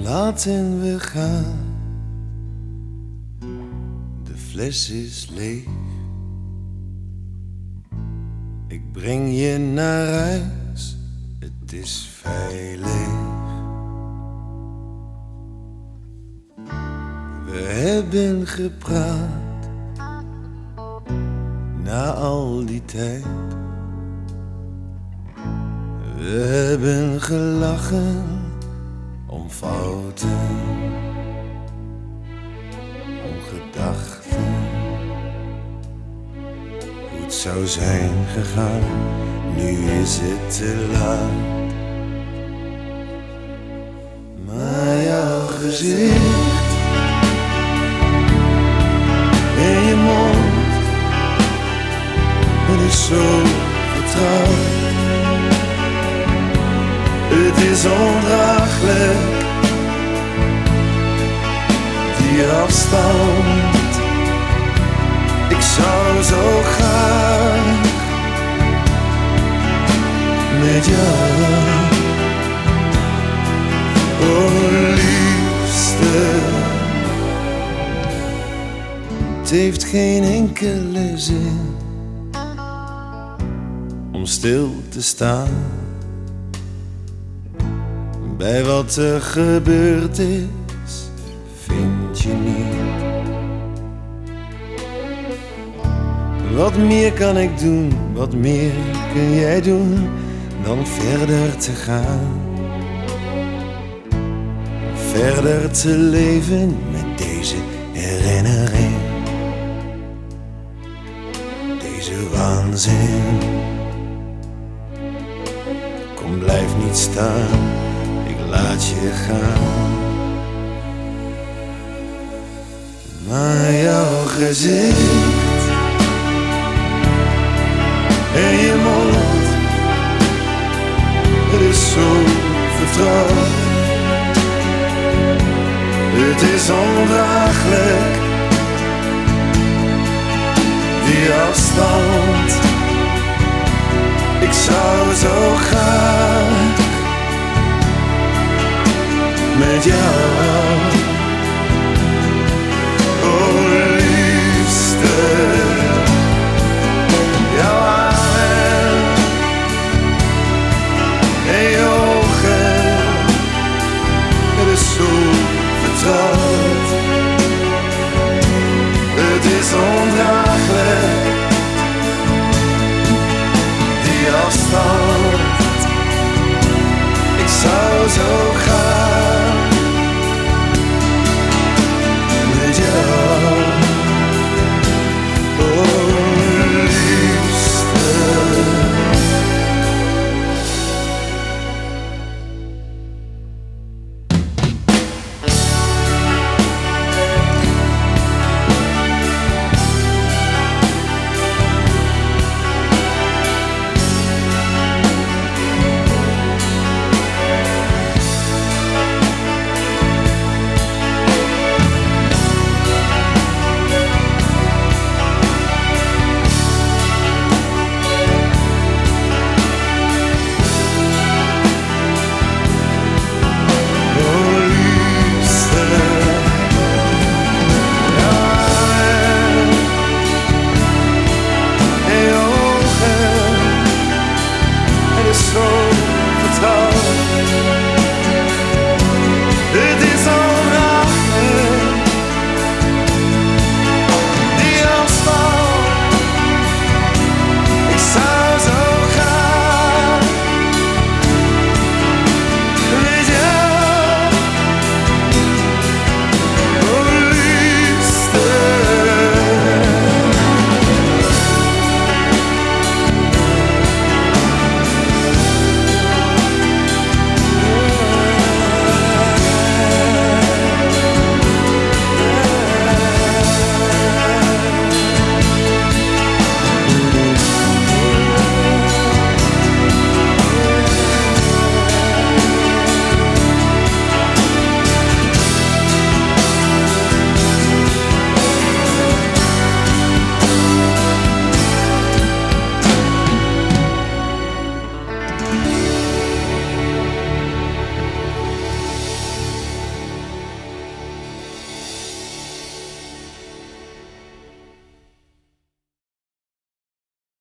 laten we gaan. De fles is leeg. Ik breng je naar huis, het is veilig. We hebben gepraat, na al die tijd. We hebben gelachen om fouten, om gedachten. Hoe het zou zijn gegaan, nu is het te laat. Maar jouw gezicht en je mond, het is zo vertrouwd. Het is ondraaglijk, die afstand. Ik zou zo graag met jou, oh liefste. Het heeft geen enkele zin om stil te staan bij wat er gebeurd is, vind je niet? Wat meer kan ik doen, wat meer kun jij doen dan verder te gaan? Verder te leven met deze herinnering, deze waanzin. Kom, blijf niet staan, laat je gaan. Maar jouw gezicht en je mond, het is zo vertrouwd. Het is ondraaglijk, die afstand. Ik zou zo graag met jou, oh liefste.